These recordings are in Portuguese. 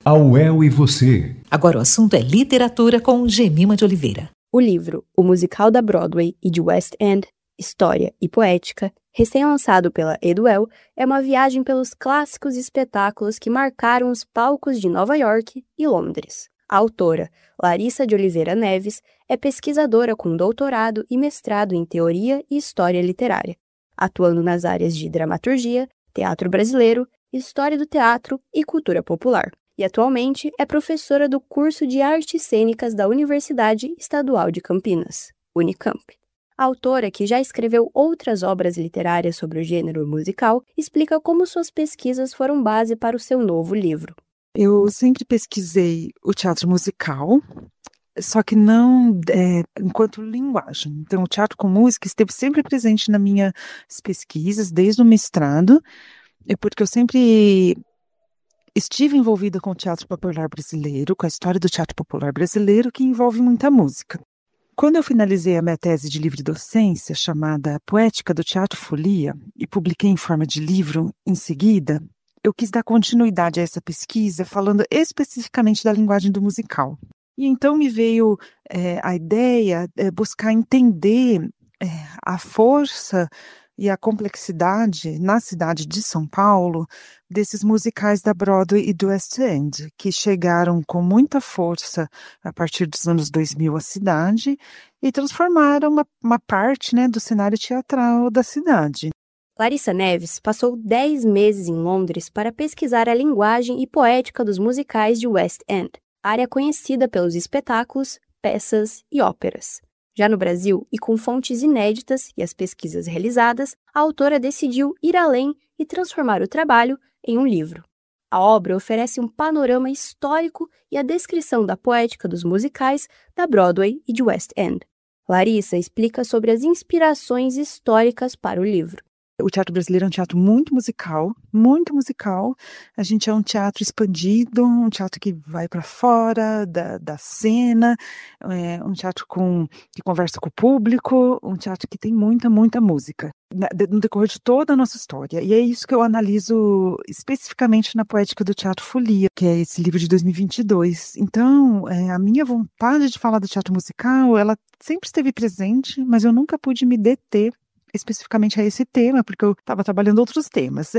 A UEL e você. Agora o assunto é literatura com Gemima de Oliveira. O livro O Musical da Broadway e de West End, História e Poética, recém-lançado pela Eduel, é uma viagem pelos clássicos espetáculos que marcaram os palcos de Nova York e Londres. A autora, Larissa de Oliveira Neves, é pesquisadora com doutorado e mestrado em Teoria e História Literária, atuando nas áreas de Dramaturgia, Teatro Brasileiro, História do Teatro e Cultura Popular. E atualmente é professora do curso de Artes Cênicas da Universidade Estadual de Campinas, Unicamp. A autora, que já escreveu outras obras literárias sobre o gênero musical, explica como suas pesquisas foram base para o seu novo livro. Eu sempre pesquisei o teatro musical, só que não enquanto linguagem. Então, o teatro com música esteve sempre presente nas minhas pesquisas, desde o mestrado, porque eu sempre estive envolvida com o teatro popular brasileiro, com a história do teatro popular brasileiro, que envolve muita música. Quando eu finalizei a minha tese de livre docência, chamada Poética do Teatro Folia, e publiquei em forma de livro em seguida, eu quis dar continuidade a essa pesquisa, falando especificamente da linguagem do musical. E então me veio a ideia de buscar entender a força e a complexidade na cidade de São Paulo desses musicais da Broadway e do West End, que chegaram com muita força a partir dos anos 2000 à cidade e transformaram uma parte, do cenário teatral da cidade. Larissa Neves passou 10 meses em Londres para pesquisar a linguagem e poética dos musicais de West End, área conhecida pelos espetáculos, peças e óperas. Já no Brasil, e com fontes inéditas e as pesquisas realizadas, a autora decidiu ir além e transformar o trabalho em um livro. A obra oferece um panorama histórico e a descrição da poética dos musicais da Broadway e de West End. Larissa explica sobre as inspirações históricas para o livro. O teatro brasileiro é um teatro muito musical, muito musical. A gente é um teatro expandido, um teatro que vai para fora da cena, um teatro que conversa com o público, um teatro que tem muita, muita música no decorrer de toda a nossa história. E é isso que eu analiso especificamente na Poética do Teatro Folia, que é esse livro de 2022. Então, a minha vontade de falar do teatro musical, ela sempre esteve presente, mas eu nunca pude me deter especificamente a esse tema, porque eu estava trabalhando outros temas.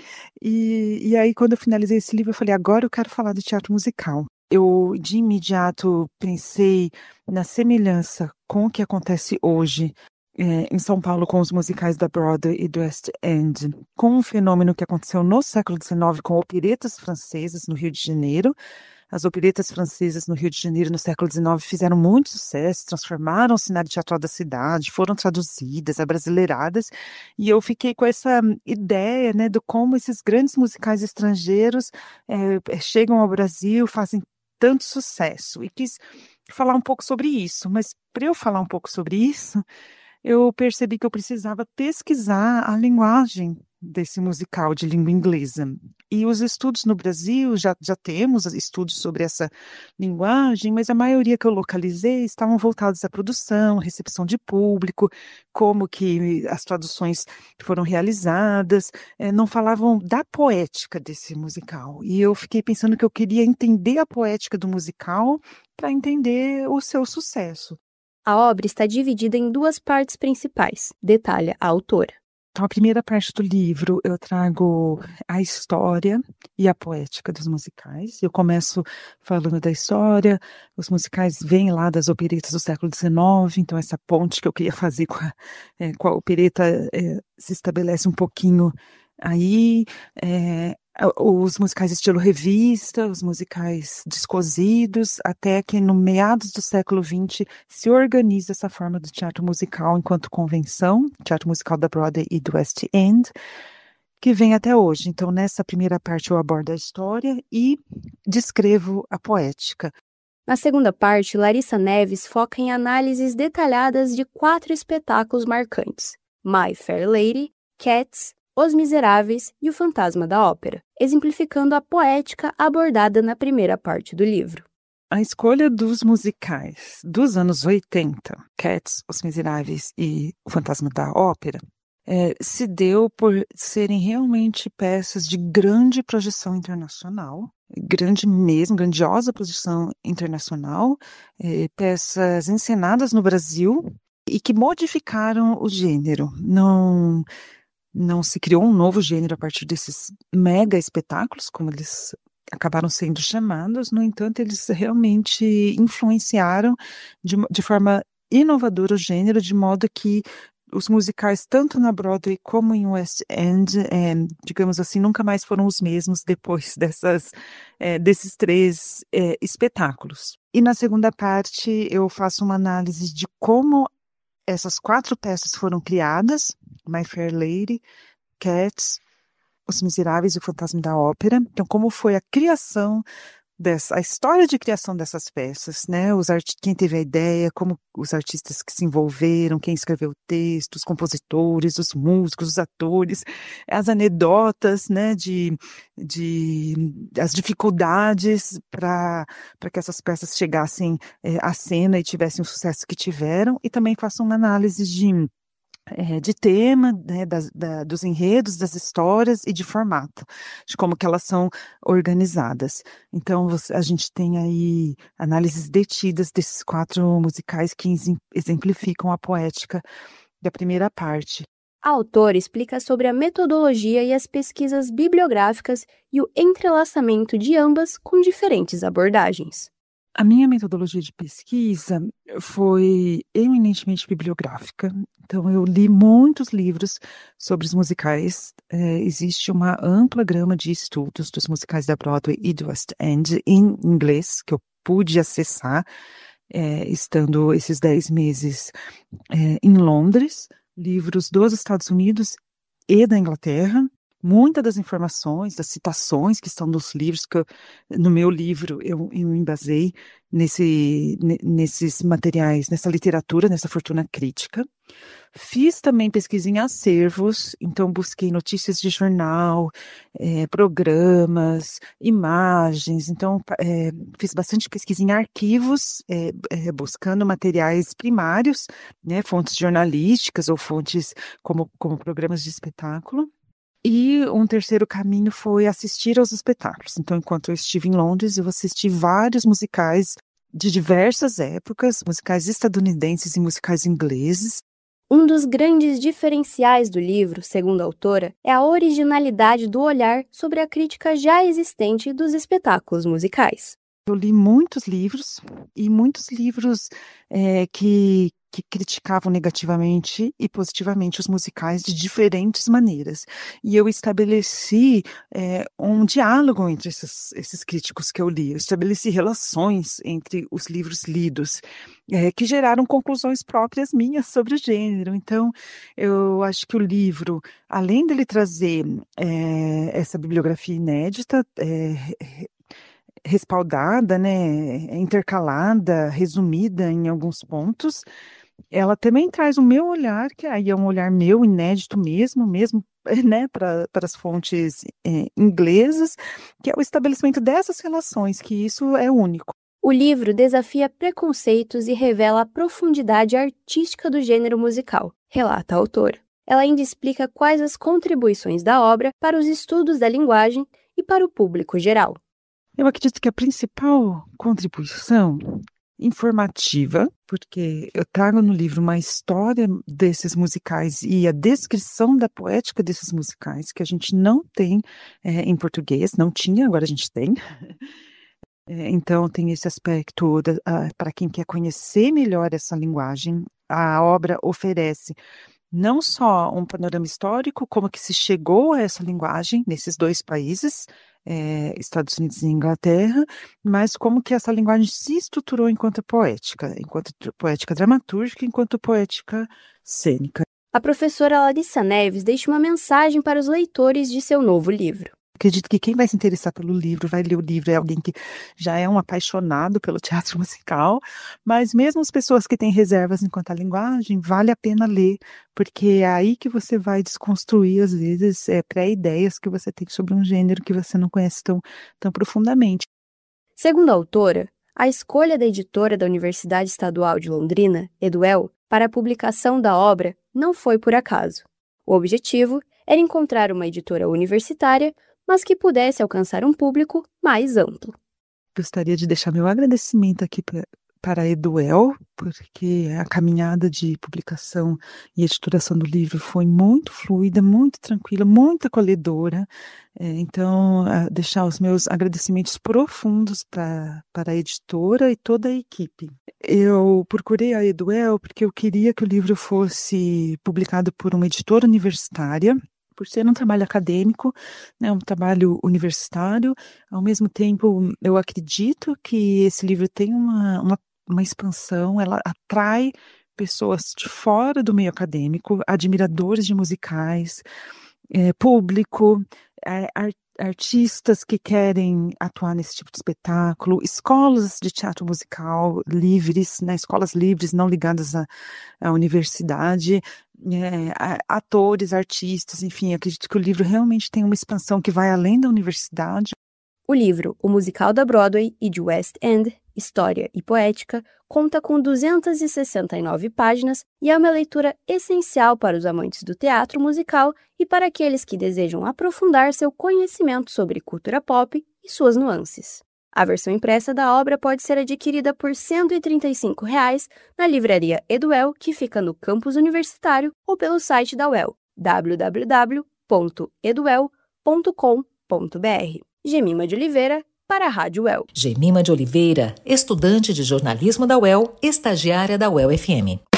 E aí, quando eu finalizei esse livro, eu falei, agora eu quero falar de teatro musical. Eu, de imediato, pensei na semelhança com o que acontece hoje em São Paulo com os musicais da Broadway e do West End, com um fenômeno que aconteceu no século XIX com operetas francesas no Rio de Janeiro. As operetas francesas no Rio de Janeiro, no século XIX, fizeram muito sucesso, transformaram o cenário teatral da cidade, foram traduzidas, abrasileiradas, e eu fiquei com essa ideia, de como esses grandes musicais estrangeiros chegam ao Brasil, fazem tanto sucesso, e quis falar um pouco sobre isso, mas para eu falar um pouco sobre isso, eu percebi que eu precisava pesquisar a linguagem desse musical de língua inglesa. E os estudos no Brasil, já temos estudos sobre essa linguagem, mas a maioria que eu localizei estavam voltados à produção, recepção de público, como que as traduções foram realizadas, não falavam da poética desse musical. E eu fiquei pensando que eu queria entender a poética do musical para entender o seu sucesso. A obra está dividida em 2 partes principais, detalha a autora. Então, a primeira parte do livro eu trago a história e a poética dos musicais. Eu começo falando da história, os musicais vêm lá das operetas do século XIX, então essa ponte que eu queria fazer com a opereta se estabelece um pouquinho aí. Os musicais estilo revista, os musicais descosidos, até que no meados do século XX se organiza essa forma do teatro musical enquanto convenção, teatro musical da Broadway e do West End, que vem até hoje. Então, nessa primeira parte eu abordo a história e descrevo a poética. Na segunda parte, Larissa Neves foca em análises detalhadas de 4 espetáculos marcantes: My Fair Lady, Cats, Os Miseráveis e O Fantasma da Ópera, exemplificando a poética abordada na primeira parte do livro. A escolha dos musicais dos anos 80, Cats, Os Miseráveis e O Fantasma da Ópera, se deu por serem realmente peças de grande projeção internacional. grande mesmo, grandiosa produção internacional, peças encenadas no Brasil e que modificaram o gênero. Não se criou um novo gênero a partir desses mega espetáculos, como eles acabaram sendo chamados, no entanto, eles realmente influenciaram de forma inovadora o gênero, de modo que os musicais, tanto na Broadway como em West End, digamos assim, nunca mais foram os mesmos depois desses 3 espetáculos. E na segunda parte, eu faço uma análise de como essas 4 peças foram criadas: My Fair Lady, Cats, Os Miseráveis e o Fantasma da Ópera. Então, como foi a criação a história de criação dessas peças, né? Quem teve a ideia, como os artistas que se envolveram, quem escreveu o texto, os compositores, os músicos, os atores, as anedotas, né? As dificuldades para que essas peças chegassem à cena e tivessem o sucesso que tiveram. E também faço uma análise de tema, né, dos enredos, das histórias e de formato, de como que elas são organizadas. Então, a gente tem aí análises detidas desses 4 musicais que exemplificam a poética da primeira parte. A autora explica sobre a metodologia e as pesquisas bibliográficas e o entrelaçamento de ambas com diferentes abordagens. A minha metodologia de pesquisa foi eminentemente bibliográfica. Então, eu li muitos livros sobre os musicais. Existe uma ampla gama de estudos dos musicais da Broadway e do West End em inglês, que eu pude acessar, estando esses 10 meses em Londres, livros dos Estados Unidos e da Inglaterra. Muitas das informações, das citações que estão nos livros, no meu livro eu me embasei nesses materiais, nessa literatura, nessa fortuna crítica. Fiz também pesquisa em acervos, então busquei notícias de jornal, programas, imagens, então fiz bastante pesquisa em arquivos, buscando materiais primários, né, fontes jornalísticas ou fontes como programas de espetáculo. E um terceiro caminho foi assistir aos espetáculos. Então, enquanto eu estive em Londres, eu assisti vários musicais de diversas épocas, musicais estadunidenses e musicais ingleses. Um dos grandes diferenciais do livro, segundo a autora, é a originalidade do olhar sobre a crítica já existente dos espetáculos musicais. Eu li muitos livros, e muitos livros que criticavam negativamente e positivamente os musicais de diferentes maneiras. E eu estabeleci um diálogo entre esses críticos que eu li. Eu estabeleci relações entre os livros lidos, que geraram conclusões próprias minhas sobre o gênero. Então, eu acho que o livro, além dele trazer essa bibliografia inédita, respaldada, né, intercalada, resumida em alguns pontos, ela também traz o meu olhar, que aí é um olhar meu, inédito mesmo, né, para as fontes inglesas, que é o estabelecimento dessas relações, que isso é único. O livro desafia preconceitos e revela a profundidade artística do gênero musical, relata a autora. Ela ainda explica quais as contribuições da obra para os estudos da linguagem e para o público geral. Eu acredito que a principal contribuição informativa, porque eu trago no livro uma história desses musicais e a descrição da poética desses musicais, que a gente não tem em português, não tinha, agora a gente tem. Então, tem esse aspecto para quem quer conhecer melhor essa linguagem. A obra oferece não só um panorama histórico, como que se chegou a essa linguagem nesses 2 países, Estados Unidos e Inglaterra, mas como que essa linguagem se estruturou enquanto poética dramatúrgica, enquanto poética cênica. A professora Larissa Neves deixa uma mensagem para os leitores de seu novo livro. Acredito que quem vai se interessar pelo livro, vai ler o livro, é alguém que já é um apaixonado pelo teatro musical, mas mesmo as pessoas que têm reservas enquanto à linguagem, vale a pena ler, porque é aí que você vai desconstruir, às vezes, pré-ideias que você tem sobre um gênero que você não conhece tão profundamente. Segundo a autora, a escolha da editora da Universidade Estadual de Londrina, Eduel, para a publicação da obra não foi por acaso. O objetivo era encontrar uma editora universitária mas que pudesse alcançar um público mais amplo. Gostaria de deixar meu agradecimento aqui para a Eduel, porque a caminhada de publicação e editoração do livro foi muito fluida, muito tranquila, muito acolhedora. Então, deixar os meus agradecimentos profundos para a editora e toda a equipe. Eu procurei a Eduel porque eu queria que o livro fosse publicado por uma editora universitária, por ser um trabalho acadêmico, né, um trabalho universitário. Ao mesmo tempo, eu acredito que esse livro tem uma expansão, ela atrai pessoas de fora do meio acadêmico, admiradores de musicais, público, artistas que querem atuar nesse tipo de espetáculo, escolas de teatro musical livres, né, escolas livres não ligadas à universidade, atores, artistas, enfim, acredito que o livro realmente tem uma expansão que vai além da universidade. O livro O Musical da Broadway e de West End, História e Poética, conta com 269 páginas e é uma leitura essencial para os amantes do teatro musical e para aqueles que desejam aprofundar seu conhecimento sobre cultura pop e suas nuances. A versão impressa da obra pode ser adquirida por R$ 135 na livraria Eduel, que fica no campus universitário, ou pelo site da UEL, www.eduel.com.br. Gemima de Oliveira, para a Rádio UEL. Gemima de Oliveira, estudante de jornalismo da UEL, estagiária da UEL FM.